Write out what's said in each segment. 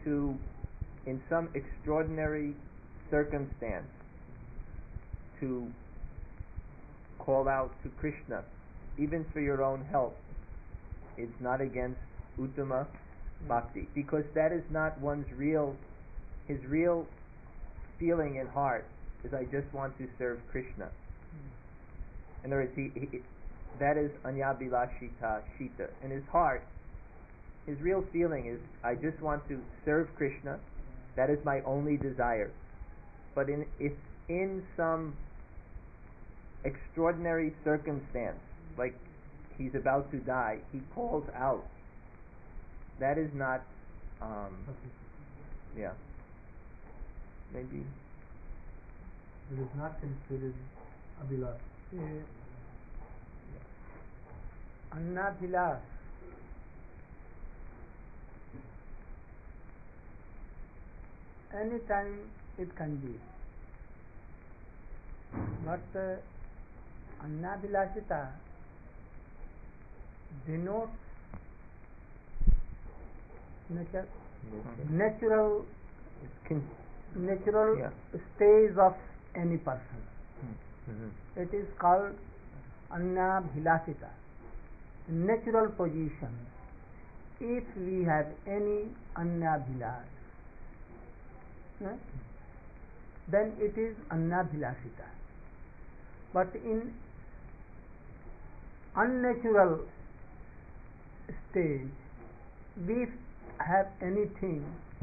to, in some extraordinary circumstance, to call out to Krishna, even for your own help, it's not against Uttama Bhakti, because that is not his real feeling in heart is, I just want to serve Krishna. In other words, that is Anyabhilashita Shita. In his heart, his real feeling is, I just want to serve Krishna, that is my only desire. But if in some extraordinary circumstance, like he's about to die, he calls out, that is not, maybe. It is not considered abhilash. Annabhilash. Anytime it can be. But Annabhilashita denotes natural stage of any person. It is called Annabhilashita, natural position. If we have any Annabhilash, then it is Annabhilashita. But in unnatural stage, we have anything,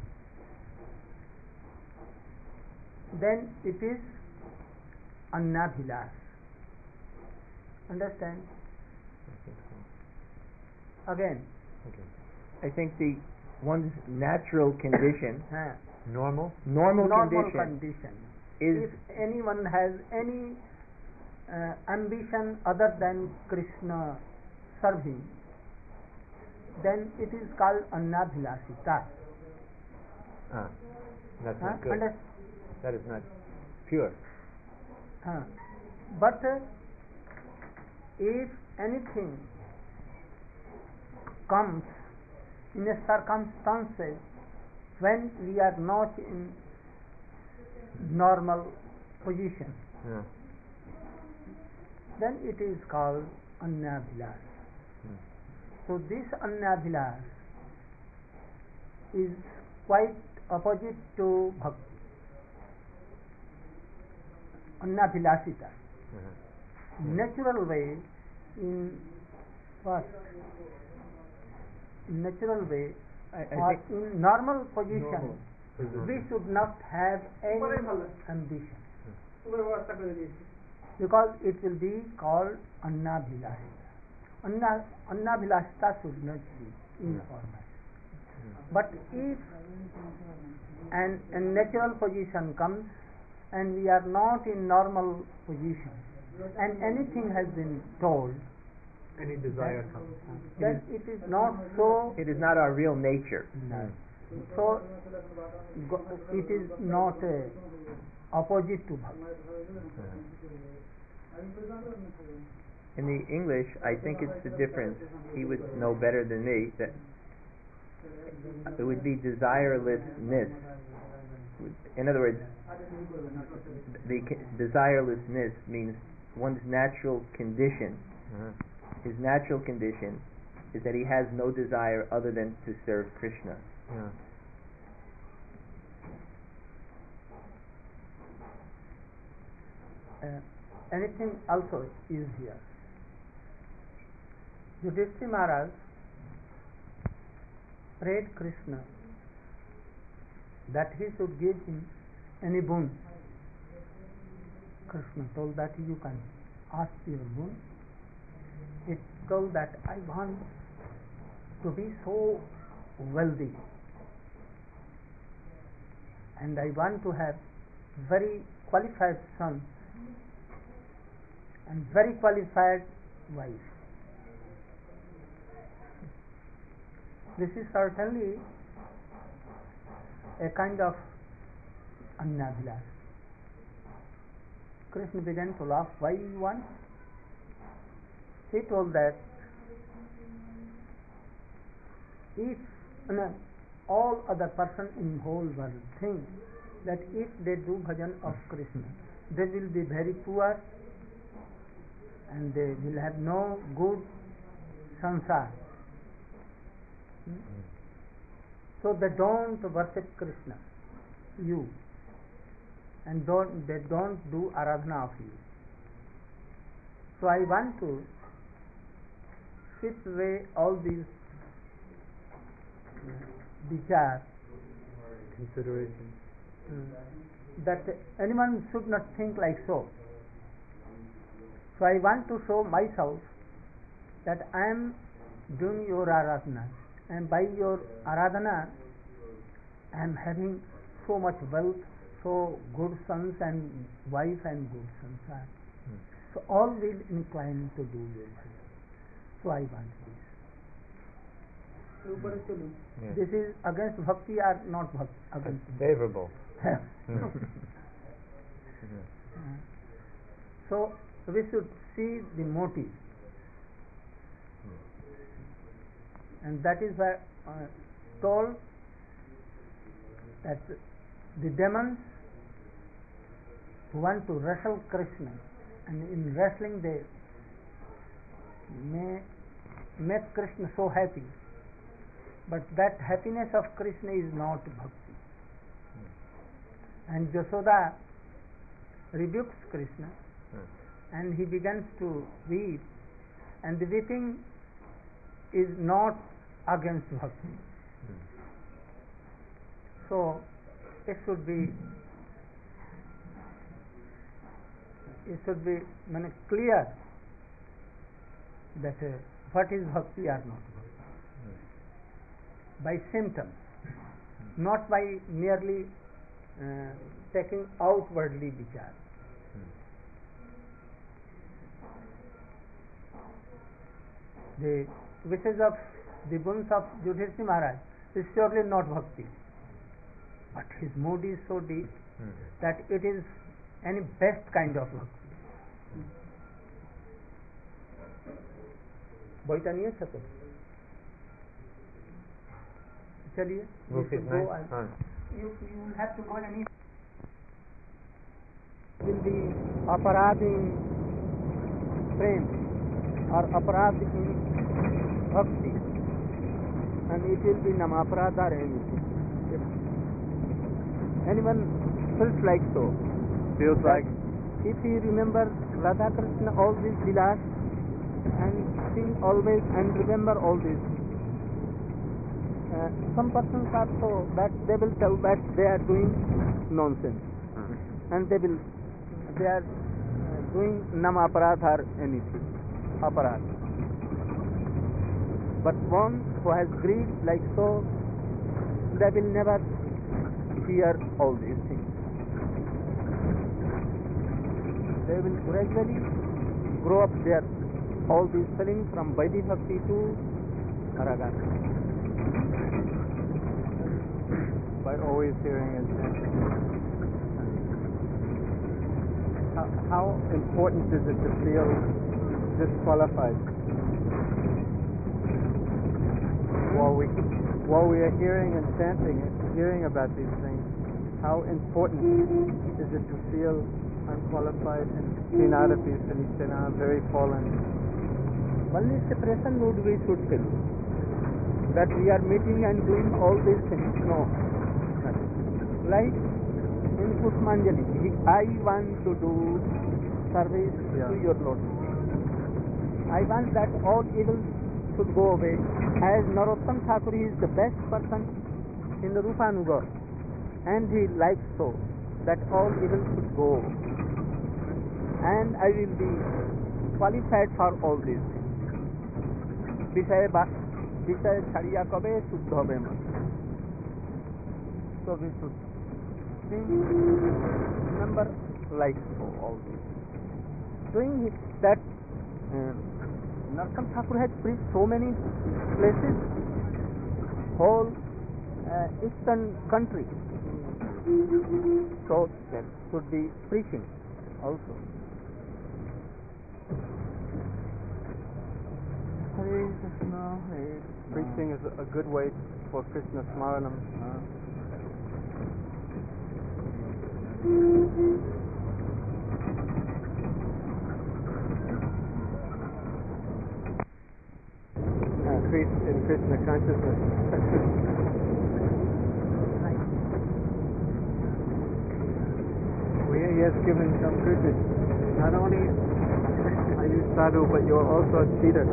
then it is Annabhilash. Understand? Again. Okay. I think one's natural condition, normal condition is, if anyone has any ambition other than Krishna serving, then it is called Annabhilashita. That's not good. That is not pure. But if anything comes in a circumstances when we are not in normal position, then it is called Annabhilash. So this Annabhilash is quite opposite to Bhakti. Annabhilashita. Natural way, in what? In natural way, or in normal position, we should not have any ambition, because it will be called Annabhilashita. Annabhilashita should not be informal. But if a natural position comes and we are not in normal position, and anything has been told, any desire comes, then it is not so. It is not our real nature. No. So it is not opposite to Bhakti. In the English, I think it's the difference. He would know better than me that it would be desirelessness. In other words, the desirelessness means one's natural condition. His natural condition is that he has no desire other than to serve Krishna. Anything also is here. Yudhishthira Maharaj prayed Krishna that he should give him any boon. Krishna told that you can ask your boon. He told that I want to be so wealthy, and I want to have very qualified son and very qualified wife. This is certainly a kind of Annabhilash. Krishna began to laugh. Why you want? He told that if all other person in whole world think that if they do bhajan of Krishna, they will be very poor and they will have no good sansar. So they don't worship Krishna, you, and they don't do aradhana of you. So I want to sweep away all these vichar, consideration. That anyone should not think like so. So I want to show myself that I am doing your aradhana, and by your aradhana I am having so much wealth, so good sons and wife and good sons. So all will incline to do your bhajan. So I want this. Yes. This is against bhakti or not bhakti? Against Favorable. So we should see the motive, and that is why told that the demons who want to wrestle Krishna, and in wrestling they may make Krishna so happy, but that happiness of Krishna is not bhakti. And Jasoda rebukes Krishna, and he begins to weep, and the weeping is not against bhakti. So it should be clear that what is bhakti or not bhakti, by symptoms, not by merely taking outwardly vichar. The wishes of the boons of Yudhishthira Maharaj is surely not bhakti, but his mood is so deep that it is any best kind of bhakti. বইটা নিয়েছো তো? चलिए, you should go and you will have to go and eat. Will be aparadh in prem or aparadh in bhakti, and it will be namaparad or anything. If anyone feels like so, Feels like if he remember Radha Krishna all these vilas and see always and remember all these, some persons are so that they will tell that they are doing nonsense, and they are doing namaparad or anything aparad. But one who has greed like so, they will never fear all these things. They will gradually grow up their all these feelings from Vaidhi Bhakti to Raga. by always hearing and chanting. How important is it to feel disqualified while we are hearing and chanting and hearing about these things? How important is it to feel unqualified and Srinadapi Sanicana, very fallen? Only separation mood we should feel, that we are meeting and doing all these things. No. Like in Pushpanjali, I want to do service to your Lord. I want that all evils should go away. As Narottam Thakur is the best person in the Rupanuga, and he likes so that all evils should go, and I will be qualified for all these things. বিষয় ছাড়িয়া কবে শুদ্ধ হবে মন। So we should think, remember like all this. Doing it that Narottam Thakur has preached so many places, whole eastern country. So there should be preaching also. Hare Krishna, Hare. Preaching is a good way for Krishna Smaranam. Increase in Krishna consciousness. He has given some credit. Not only are you sadhu, but you are also a cheater.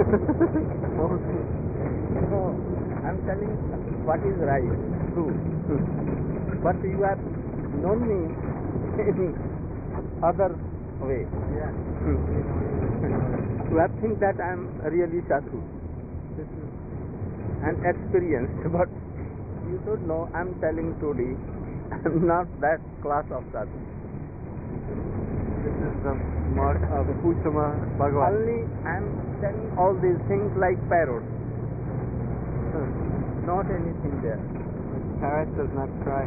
No, I'm telling what is right, true. But you have known me in other way. Yeah. You have think that I'm really sadhu and experienced, but you should know I'm telling truly I'm not that class of sadhu. This is the mark of Uttama Bhagavan. Only I'm telling all these things like parrot. Not anything there. Parrot does not cry.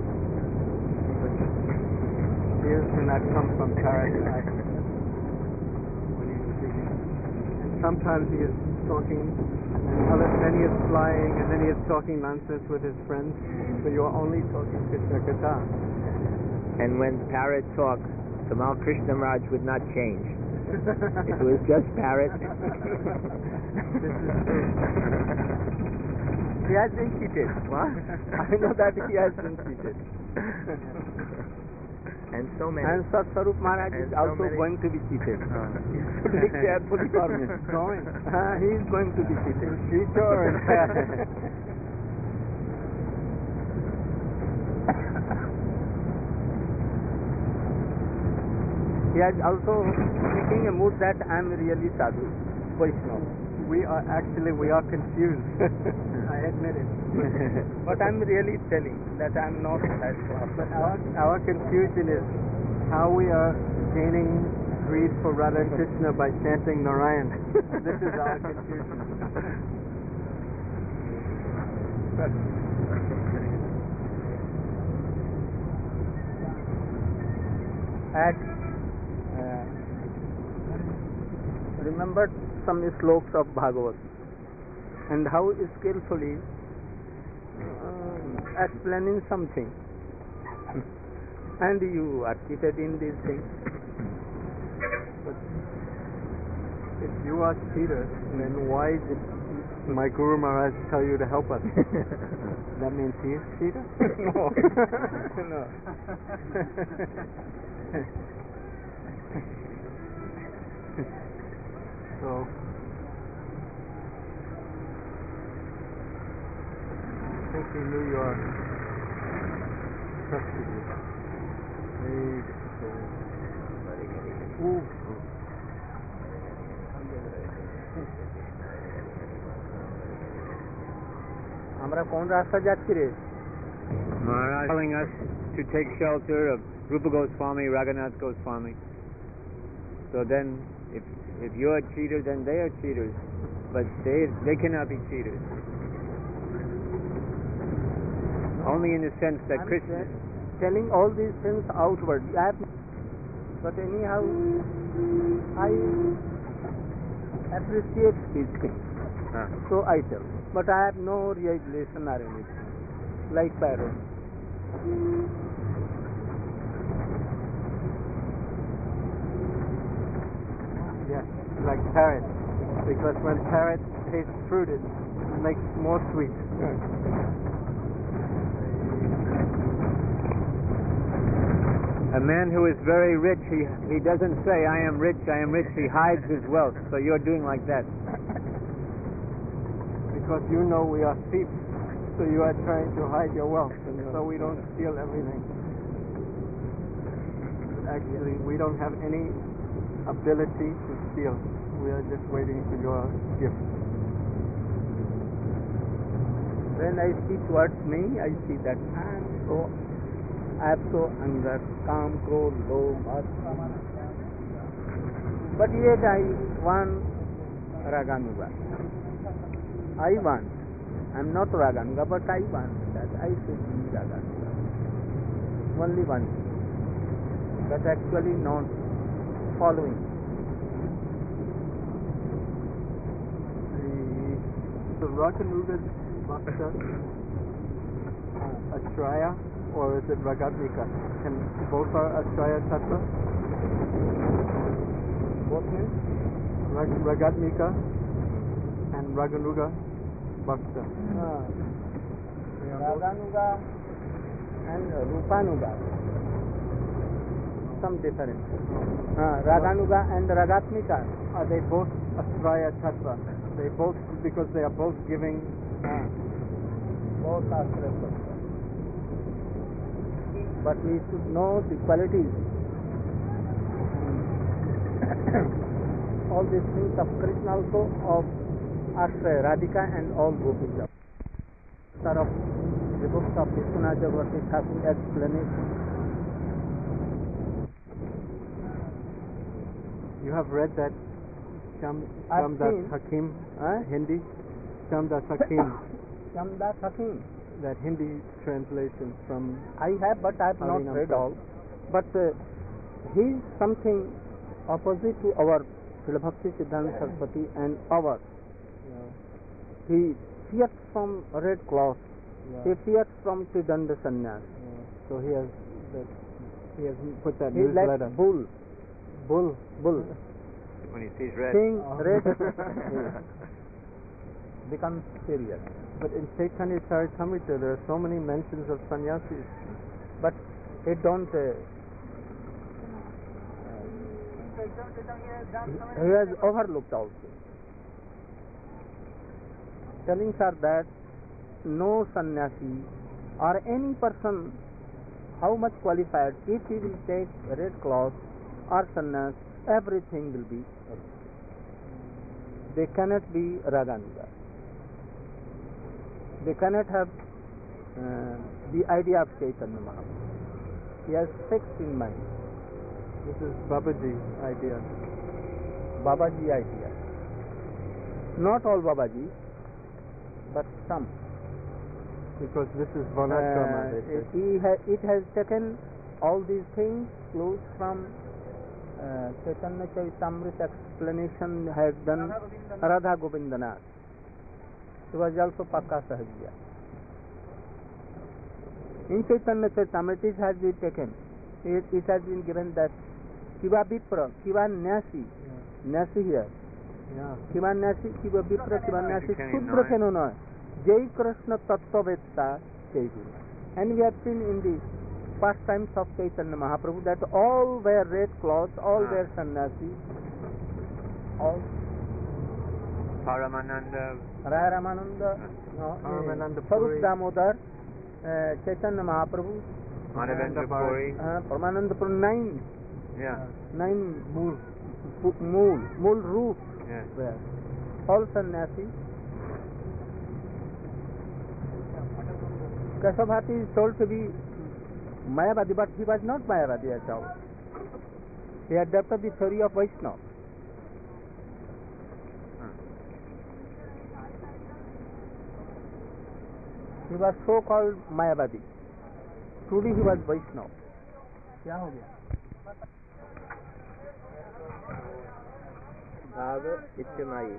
Tears do not come from parrot's eye when he is speaking. And sometimes he is talking, and then he is flying, and then he is talking nonsense with his friends. So you are only talking Krishna Katha. And when parrot talks, Kamal Krishna Maharaj would not change. If it was just parrot. This is true. He has been cheated. What? I know that he has been cheated. And so many. And Satswarup Maharaj is And so also many. going to be cheated. You should be carefully for me. Going. He is going to be cheated. Cheater. He has also making a mood that I am really sadhu, Vaishnava. We are confused. I admit it. But I am really telling that I am not that class. But our confusion is how we are gaining greed for Radha Krishna by chanting Narayan. This is our confusion. Remembered some slokas of Bhagavad and how skillfully explaining something, and you are cheated in these things. But if you are cheaters, then why did my Guru Maharaj tell you to help us? That means he is cheater? No. No. So I think he knew your trusted you. Ooh. আমরা কোন রাস্তা যাচ্ছি রে? Maharaj telling us to take shelter of Rupa Goswami, Raghunath Goswami. So then, if you are cheaters, then they are cheaters, but they cannot be cheaters. Only in the sense that Krishna telling all these things outward. But anyhow, I appreciate these things. So I tell. But I have no realization or anything. Like parrot. Yes, like parrot. Because when parrot tastes fruit, it makes more sweet. A man who is very rich, he doesn't say, I am rich, he hides his wealth. So you're doing like that. Because you know we are thieves, so you are trying to hide your wealth, and so we don't steal everything. Actually, we don't have any ability to steal. We are just waiting for your gift. When I see towards me, I see that I have so anger, calm, krodh, lobh, but yet I want Raganuga. I want. I'm not Raganuga, but I want that I should be Raganuga. Only one thing. But actually not following. The Raganugas Bhakta, Ashraya, or is it Ragatmika? And both are Ashraya Tattva? Both means Ragatmika and Raganuga Bhakta. Raganuga and Rupanuga. Some difference. Raganuga and Ragatmika. Are they both Ashraya Tattva? They both, because they are both giving. Both are Ashraya. But we should know the qualities. All these things of Krishna also, of Ashraya, Radhika and all Gopis. Sort of the books of Vishwanath Chakravarti Thakur explanation. You have read that Shamdas Hakim, Hindi? Shamdas Hakim. Shamdas Hakim. That Hindi translation from. I have, but I have not read all. But he is something opposite to our Srila Siddhanta Saraswati and our. He fears from red cloth. He fears from Tridanda Sannyas. So he has put that He newsletter. like bull. When he sees red. Seeing red becomes serious. But in Chaitanya Charitamrita there are so many mentions of sannyasis. But it don't. He has overlooked also. Telling her that no sannyasi or any person, how much qualified, if he will take red cloth or sannyas, everything will be okay. They cannot be Raganuga. They cannot have the idea of Chaitanya Mahaprabhu. He has fixed in mind. This is Babaji idea. Babaji idea. Not all Babaji, but some. Because this is Varnashrama, they say. It has taken all these things close from Chaitanya Charitamrita explanation has done Radha Govindanath. He was also Pakka Sahajya. In Chaitanya Charitamrita it has been taken. It has been given that Kiva Vipra, Kiva Nyasi, Nyasi here. Kiva Nyasi, Kiva Vipra, Kiva Nyasi, Shudra Kenonoy. Jai Krishna Tattvavetta Chaitanya. And we have seen in the pastimes of Chaitanya Mahaprabhu that all wear red clothes, all wear sannyasi, all Paramananda, Raya Ramananda, Paramananda Sarup Puri, Damodar, Chaitanya Mahaprabhu, Madhavendra Puri. Paramananda Puri, 9 Mool root wear. All sannyasi. Kesavati is told to be Mayavadi, but he was not Mayavadi at all. He adopted the theory of Vaishnava. He was so called Mayavadi. Truly he was Vaishnava. क्या हो गया? Bhava Ityamayi.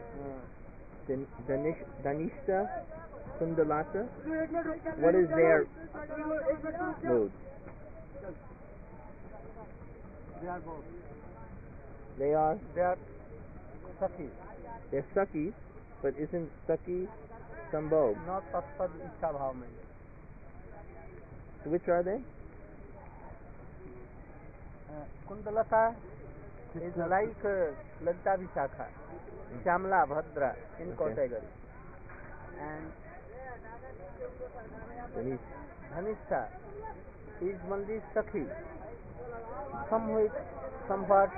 Danishta Kundalata. What is their mood? They are Sakhi. they're Sakhis, but isn't Sakhi Sambhog? Not Tatpad Ichha Bhav mein. So which are they? Kundalata is like Lalita Vishakha, Shamla, Bhadra in category. And Dhanishta is only Sakhi, somewhat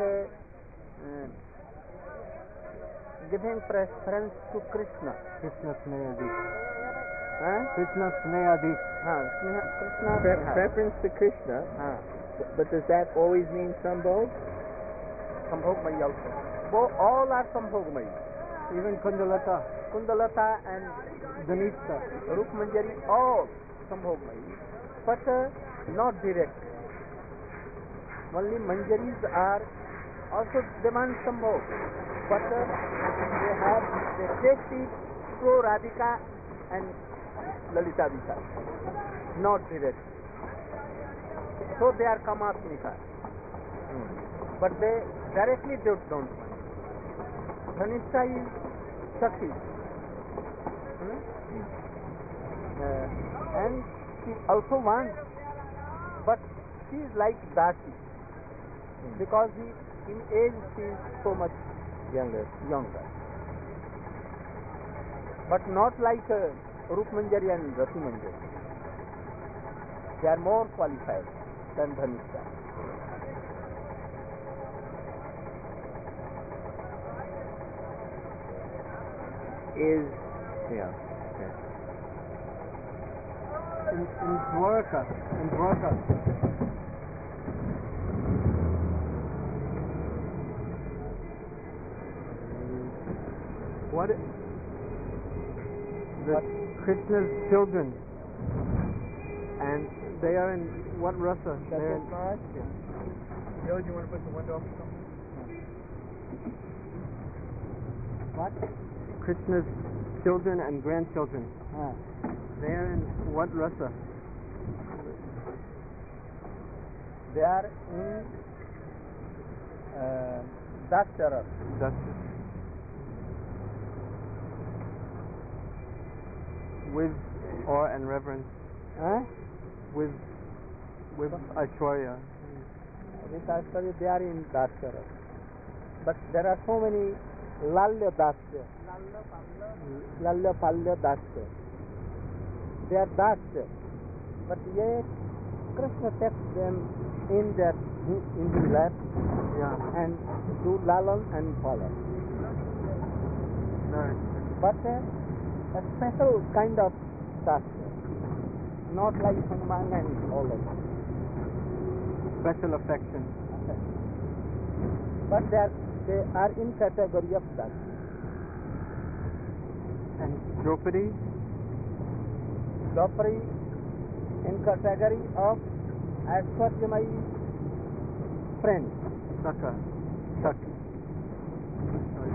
giving preference to Krishna. Krishna Snehadi. Krishna Snehadi. Preference to Krishna. But does that always mean Sambhog? Sambhogmayi also. All are Sambhogmayi. Even Kundalata. Kundalata and Dhanishta. Rup Manjari, all Sambhogmayi. But not direct. Only Manjaris are also demand Sambhog. But they take the pro Radhika and Lalita Visa, not direct. So they are Kamatmika, but they directly don't want. Dhanishta is Shakti, and she also wants, but she is like Dasi, because in age she is so much younger, but not like Rup Manjari and Rati Manjari. They are more qualified than Dhanishta. Is in Dwarka. What the Krishna's children, and they are in what rasa? They're in Yo, do you want to put the window up or something? What? Krishna's children and grandchildren. They are in what rasa? They are in Dasya. With awe and reverence. With Aishwarya. With Aishwarya, they are in Dasya. But there are so many Lalya Dasya. Lalya Palya Dasya. They are Dasya. But yet Krishna takes them in his lap and do Lalan and Palan. But a special kind of Dasya. Not like Hanuman and all of them. Special affection. But they are in category of Dasya. And Draupadi in category of Aishwaryamai friend. Shaka.